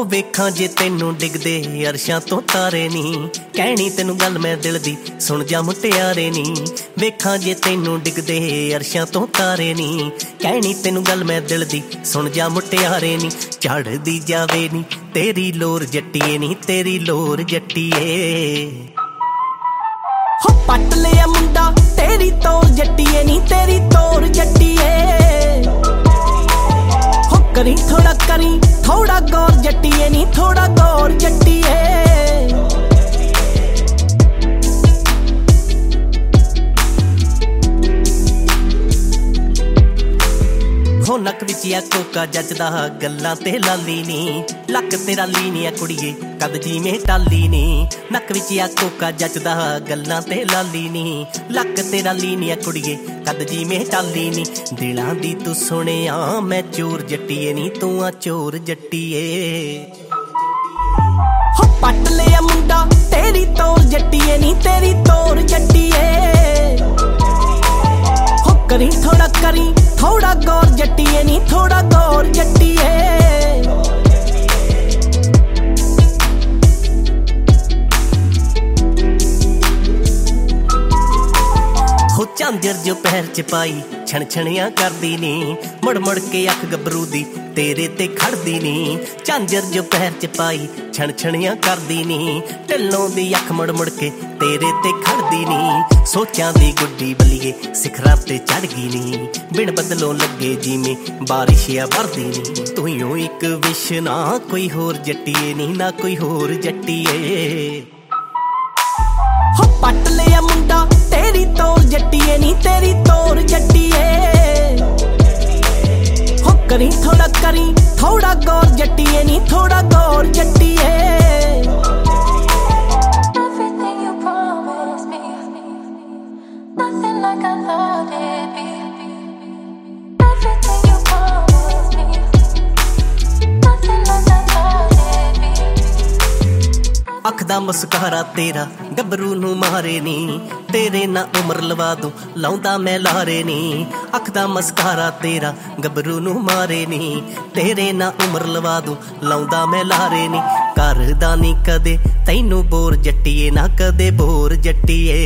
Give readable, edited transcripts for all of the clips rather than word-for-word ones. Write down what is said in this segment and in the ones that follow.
ਵੇਖਾਂ ਜੇ ਤੈਨੂੰ ਡਿੱਗਦੇ ਅਰਸ਼ਾਂ ਤੋਂ ਤਾਰੇ ਨੀ, ਕਹਿਣੀ ਤੈਨੂੰ ਗੱਲ ਮੈਂ ਦਿਲ ਦੀ ਸੁਣ ਜਾ ਮੁਟਿਆਰੇ ਨੀ। ਵੇਖਾਂ ਜੇ ਤੈਨੂੰ ਡਿੱਗਦੇ ਅਰਸ਼ਾਂ ਤੋਂ ਤਾਰੇ ਨੀ, ਕਹਿਣੀ ਤੈਨੂੰ ਗੱਲ ਮੈਂ ਦਿਲ ਦੀ ਸੁਣ ਜਾ ਮੁਟਿਆਰੇ ਨੀ। ਝੜਦੀ ਜਾਵੇ ਨੀ ਤੇਰੀ ਲੋਰ ਜੱਟੀਏ ਨੀ, ਤੇਰੀ ਲੋਰ ਜੱਟੀਏ। ਹੋ ਪੱਟ ਲਿਆ ਮੁੰਡਾ ਤੇਰੀ ਤੋਰ ਜੱਟੀਏ ਨੀ, ਤੇਰੀ ਤੋਰ ਜੱਟੀਏ। ਹੋ ਕਰੀ ਥੋੜਾ ਗੌਰ ਜੱਟੀਏ ਨੀ, ਥੋੜਾ ਗੌਰ ਜੱਟੀਏ। ਹੋ ਨੱਕ ਵਿੱਚ ਆ ਕੋਕਾ ਜੱਜਦਾ ਗੱਲਾਂ ਤੇ ਲਾਲੀ ਨੀ, ਲੱਕ ਤੇਰਾ ਲੀਨੀ ਆ ਕੁੜੀਏ ਕਦ ਜਿਵੇਂ ਟਾਲੀ ਨੀ। ਨੱਕ ਵਿੱਚ ਆ ਕੋਕਾ ਜੱਜਦਾ ਗੱਲਾਂ ਤੇ ਲਾਲੀ ਨੀ, ਲੱਕ ਤੇਰਾ ਲੀਨੀ ਆ ਕੁੜੀਏ ਕਦ ਜਿਵੇਂ ਟਾਲੀ ਨੀ। ਦਿਲਾਂ ਦੀ ਤੂੰ ਸੁਣਿਆ ਮੈਂ ਚੋਰ ਜੱਟੀਏ ਨੀ, ਤੂੰ ਆ ਚੋਰ ਜੱਟੀਏ। ਹੋ ਪੱਟ ਲਿਆ ਮੁੰਡਾ ਤੇਰੀ ਤੋਰ ਜੱਟੀਏ ਨੀ, ਤੇਰੀ ਤੋਰ ਜੱਟੀਏ। ਹੋ ਕਰੀ ਥੋੜਾ ਗੌਰ ਜੱਟੀਏ ਨੀ, ਥੋੜਾ ਗੌਰ ਜੱਟੀਏ। ਹੋ ਝਾਂਜਰ ਜੋ ਪੈਰ ਚ ਪਾਈ ਛਣ ਛਣਿਆ ਕਰਦੀ ਨੀ, ਮੁੜ ਮੁੜ ਕੇ ਅੱਖ ਗੱਭਰੂ ਦੀ ਤੇਰੇ ਤੇ ਖੜਦੀ ਨੀ। ਝਾਂਜਰ ਜੋ ਪੈਰ ਚ ਪਾਈ ਛਣ ਛਣਿਆ ਕਰਦੀ ਨੀ, ਢਿੱਲੋਂ ਦੀ ਅੱਖ ਮੁੜ ਮੁੜ ਕੇ ਤੇਰੇ ਤੇ ਖੜਦੀ ਨੀ। ਸੋਚਾਂ ਦੀ ਗੁੱਡੀ ਬਲੀਏ ਸਿਖਰਾਂ ਤੇ ਚੜ ਗਈ ਨੀ, ਬਿਨ ਬਦਲੋਂ ਲੱਗੇ ਜਿਵੇਂ ਬਾਰਿਸ਼ ਆ ਵਰਦੀ ਨੀ। ਤੂੰ ਓ ਇੱਕ ਵਿਸ਼ ਨਾ ਕੋਈ ਹੋਰ ਜੱਟੀਏ ਨੀ, ਨਾ ਕੋਈ ਹੋਰ ਜੱਟੀਏ। ਹੋ ਪੱਟ ਲਿਆ ਮੁੰਡਾ ਤੇਰੀ ਤੋਰ ਜੱਟੀਏ ਨੀ, ਤੇਰੀ ਤੋਰ ਜੱਟੀਏ। ਹੋ ਕਰੀ ਥੋੜਾ ਗੌਰ ਜੱਟੀਏ ਨੀ, ਥੋੜਾ ਗੌਰ ਜੱਟੀਏ। ਅੱਖ ਦਾ ਮੁਸਕਾਰਾ ਤੇਰਾ ਗੱਭਰੂ ਨੂੰ ਮਾਰੇ ਨੀ, ਤੇਰੇ ਨਾਲ ਉਮਰ ਲਵਾ ਦੂੰ ਲਾਉਂਦਾ ਮੈਂ ਲਾਰੇ ਨੀ। ਅੱਖ ਦਾ ਮੁਸਕਾਰਾ ਤੇਰਾ ਗੱਭਰੂ ਨੂੰ ਮਾਰੇ ਨੀ, ਤੇਰੇ ਨਾਲ ਉਮਰ ਲਵਾ ਦੂੰ ਲਾਉਂਦਾ ਮੈਂ ਲਾਰੇ ਨੀ। ਕਰਦਾ ਨੀ ਕਦੇ ਤੈਨੂੰ ਬੋਰ ਜੱਟੀਏ, ਨਾ ਕਦੇ ਬੋਰ ਜੱਟੀਏ।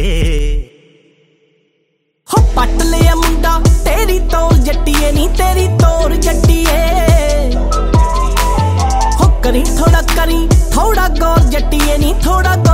ਹੋ ਪੱਟ ਲਿਆ ਮੁੰਡਾ ਤੇਰੀ ਤੋਰ ਜੱਟੀਏ ਨੀ, ਤੇਰੀ ਤੋਰ ਜੱਟੀਏ। ਹੋ ਕਰੀ ਥੋੜਾ ਗੌਰ ਜੱਟੀਏ ਨੀ, ਥੋੜਾ